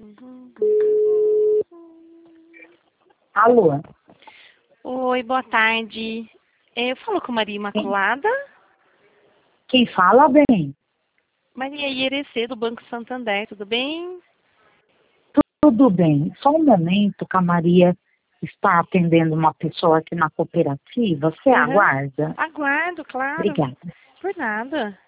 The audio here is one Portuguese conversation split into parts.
Alô? Oi, boa tarde. Eu falo com Maria Imaculada. Quem fala, bem? Maria Ierecê, do Banco Santander, tudo bem? Tudo bem. Só um momento que a Maria está atendendo uma pessoa aqui na cooperativa. Você aguarda? Aguardo, claro. Obrigada. Por nada.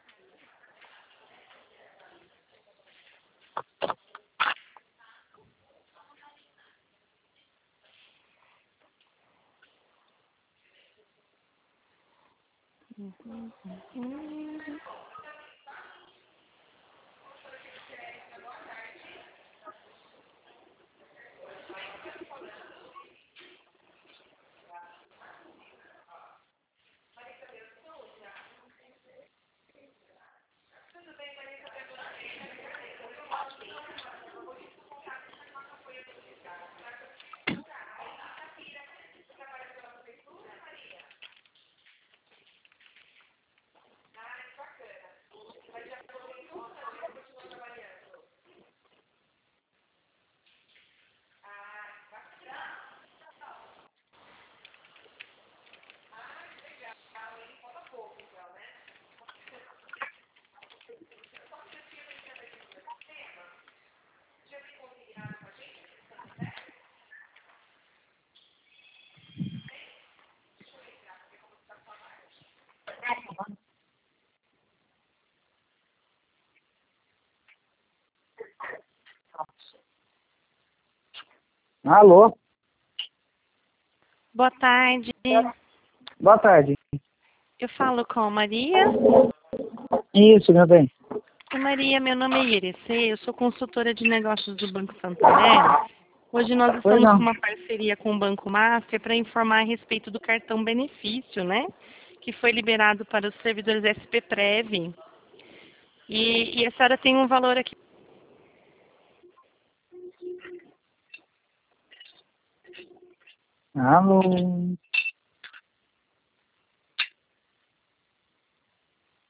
Alô? Boa tarde. Boa tarde. Eu falo com Maria. Isso, meu bem. Oi, Maria, meu nome é Ierecê, eu sou consultora de negócios do Banco Santander. Hoje nós Pois estamos não. com uma parceria com o Banco Master para informar a respeito do cartão benefício, né? Que foi liberado para os servidores SP-Prev. E a senhora tem um valor aqui. Alô?